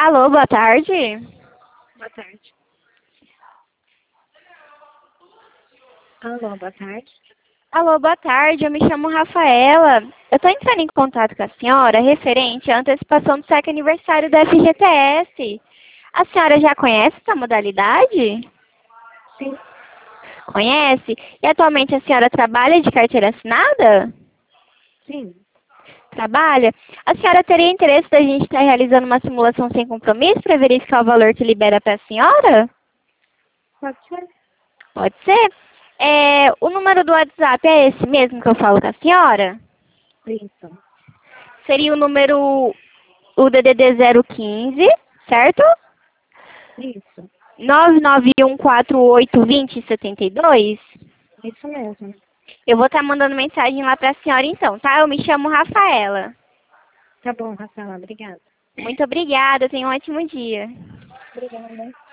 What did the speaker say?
Alô, boa tarde. Boa tarde. Alô, boa tarde. Alô, boa tarde. Eu me chamo Rafaela. Eu estou entrando em contato com a senhora referente à antecipação do sétimo aniversário da FGTS. A senhora já conhece essa modalidade? Sim, Conhece? E atualmente a senhora trabalha de carteira assinada? sim. Trabalha? A senhora teria interesse da gente estar realizando uma simulação sem compromisso para verificar o valor que libera para a senhora? Pode ser? Pode ser? O número do WhatsApp é esse mesmo que eu falo com a senhora? Isso. Seria o DDD 015, certo? Isso. 991482072. Isso mesmo. Eu vou estar mandando mensagem lá para a senhora então, tá? Eu me chamo Rafaela. Tá bom, Rafaela. Obrigada. Muito obrigada, tenha um ótimo dia. Obrigada.